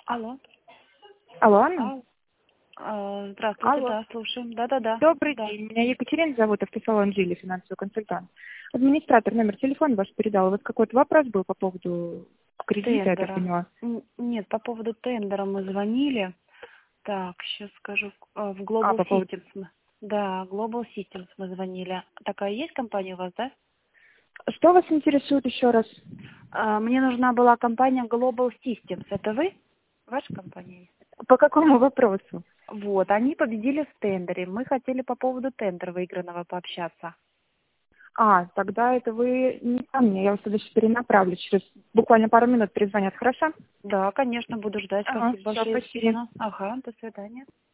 Алло. Алло, Анна? Здравствуйте, Алло. да, слушаем. Да-да-да. Добрый Да. день. Меня Екатерина зовут, автосалон Джили, финансовый консультант. Администратор, номер телефона ваш передал. У вас какой-то вопрос был по поводу кредита, я так Тендера. поняла? Нет, по поводу тендера мы звонили. Так, сейчас скажу. В А, Global по поводу... Systems. Да, Global Systems мы звонили. Такая есть компания у вас, да? Что вас интересует еще раз? Мне нужна была компания Global Systems. Это вы? Ваша компания есть? По какому вопросу? Вот, они победили в тендере. Мы хотели по поводу тендера выигранного пообщаться. Тогда это вы не ко мне. Я вас туда сейчас перенаправлю. Через буквально пару минут перезвонят, хорошо? Да, конечно, буду ждать. Ага, Спасибо все, большое, спасибо. Екатерина. Ага, до свидания.